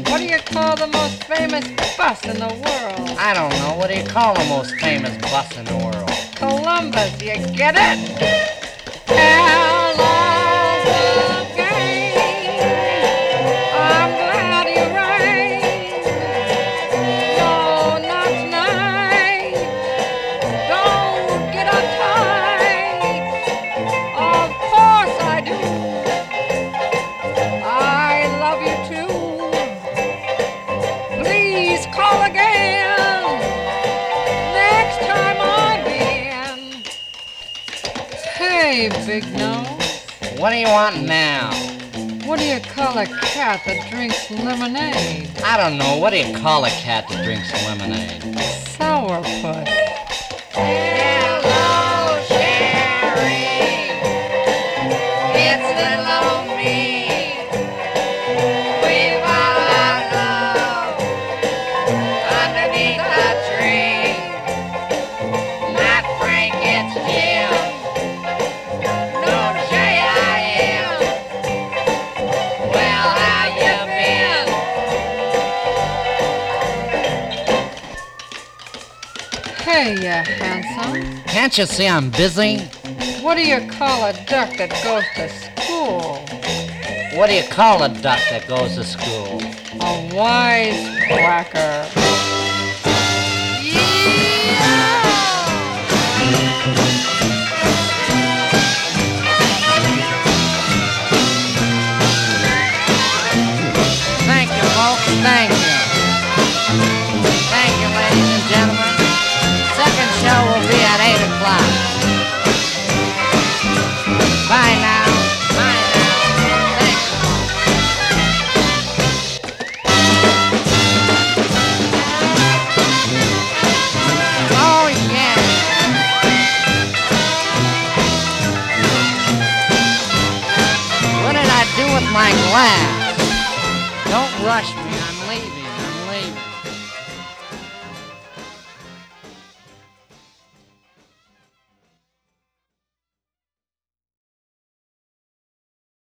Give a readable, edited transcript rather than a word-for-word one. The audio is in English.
What do you call the most famous bus in the world? I don't know. What do you call the most famous bus in the world? Columbus, you get it? Hello again. I'm glad you rang. No, not tonight. Don't get uptight. Of course I do. I love you too. Please call again. Next time I'm in. Hey, Big Nose. What do you want now? What do you call a cat that drinks lemonade? I don't know. What do you call a cat that drinks lemonade? Sourpuss. Hello, Sherry. It's little old me. We've all our love underneath the tree. Not Frank, it's Jim. No J.I.M. Well, how you been? Hey, you handsome. Can't you see I'm busy? What do you call a duck that goes to school? What do you call a duck that goes to school? A wise quacker. Thank you, folks. Thank you. Thank you, ladies and gentlemen. Second show will be at 8 o'clock. Bye now. Bye now. Thank you. Oh, yeah. What did I do with my glass? Don't rush me.